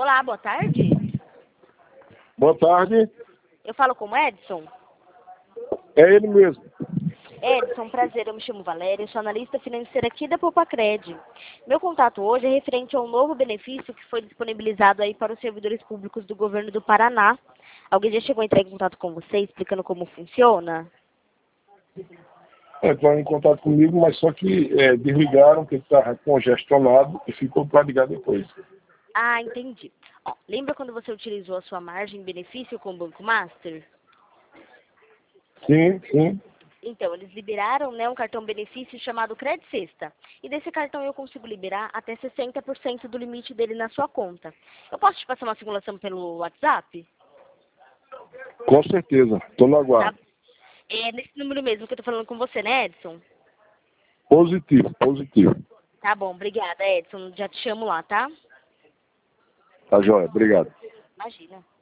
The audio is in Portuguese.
Olá, boa tarde. Boa tarde. Eu falo com o Edson. É ele mesmo. Edson, prazer, eu me chamo Valéria, sou analista financeira aqui da Poupa-Cred. Meu contato hoje é referente a um novo benefício que foi disponibilizado aí para os servidores públicos do governo do Paraná. Alguém já chegou a entrar em contato com você explicando como funciona? Entraram em contato comigo, mas só que desligaram, porque estava congestionado e ficou para ligar depois. Ah, entendi. Ó, lembra quando você utilizou a sua margem benefício com o Banco Master? Sim, sim. Então, eles liberaram, né, um cartão benefício chamado Cred Sexta. E desse cartão eu consigo liberar até 60% do limite dele na sua conta. Eu posso te passar uma simulação pelo WhatsApp? Com certeza. Estou no Tá? aguardo. É nesse número mesmo que eu tô falando com você, né, Edson? Positivo, positivo. Tá bom, obrigada, Edson. Já te chamo lá, tá? Tá joia. Obrigado. Imagina.